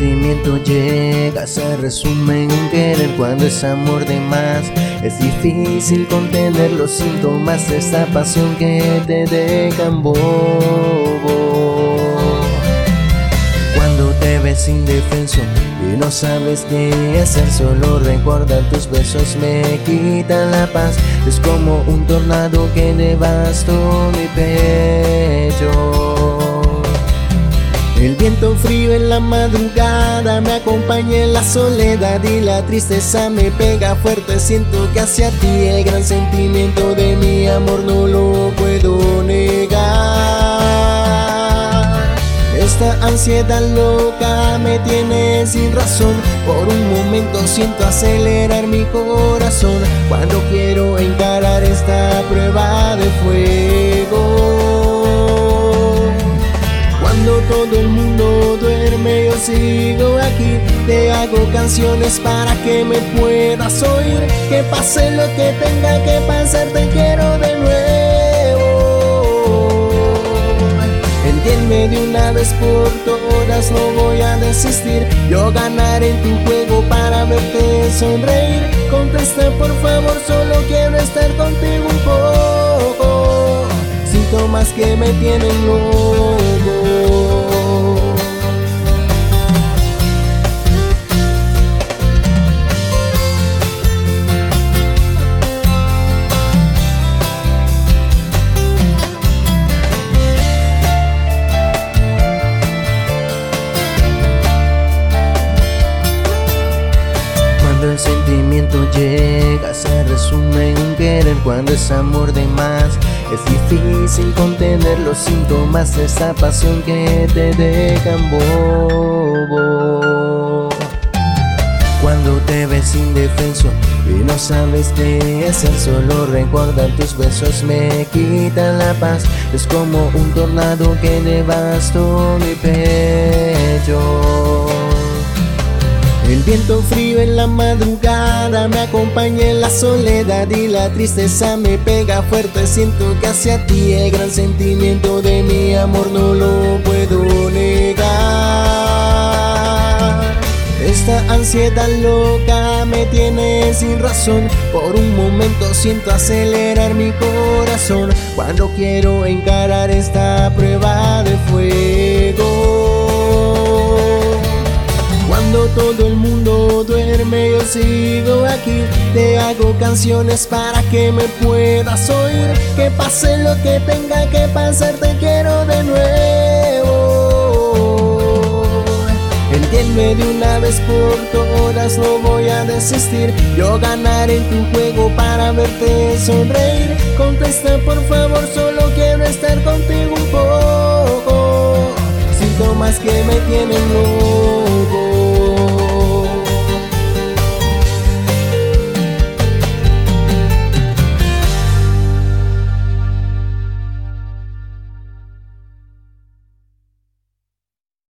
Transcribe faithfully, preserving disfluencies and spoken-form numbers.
sentimiento llega, se resume en un querer cuando es amor de más. Es difícil contener los síntomas de esta pasión que te dejan bobo. Cuando te ves indefenso y no sabes qué hacer, solo recordar tus besos me quitan la paz. Es como un tornado que devastó mi pecho. El viento frío en la madrugada me acompaña en la soledad y la tristeza me pega fuerte. Siento que hacia ti el gran sentimiento de mi amor no lo puedo negar. Esta ansiedad loca me tiene sin razón. Por un momento siento acelerar mi corazón cuando quiero encarar esta prueba de fuego. Cuando todo el mundo duerme yo sigo aquí. Te hago canciones para que me puedas oír. Que pase lo que tenga que pasar, te quiero de nuevo. Entiende de una vez por todas, no voy a desistir. Yo ganaré en tu juego para verte sonreír. Contesta por favor, solo quiero estar contigo un poco. Síntomas que me tienen loco. Cuando el sentimiento llega, se resume en un querer cuando es amor de más. Es difícil contener los síntomas de esta pasión que te dejan bobo. Cuando te ves indefenso y no sabes qué hacer, solo recordar tus besos me quitan la paz. Es como un tornado que devastó mi pecho. El viento frío en la madrugada me acompaña en la soledad y la tristeza me pega fuerte. Siento que hacia ti el gran sentimiento de mi amor no lo puedo negar. Esta ansiedad loca me tiene sin razón. Por un momento siento acelerar mi corazón cuando quiero encarar esta prueba de fuego. Cuando todo el mundo duerme yo sigo aquí. Te hago canciones para que me puedas oír. Que pase lo que tenga que pasar, te quiero de nuevo. Entiende de una vez por todas, no voy a desistir. Yo ganaré en tu juego para verte sonreír. Contesta por favor, solo quiero estar contigo un poco. Síntomas que me tienen loco.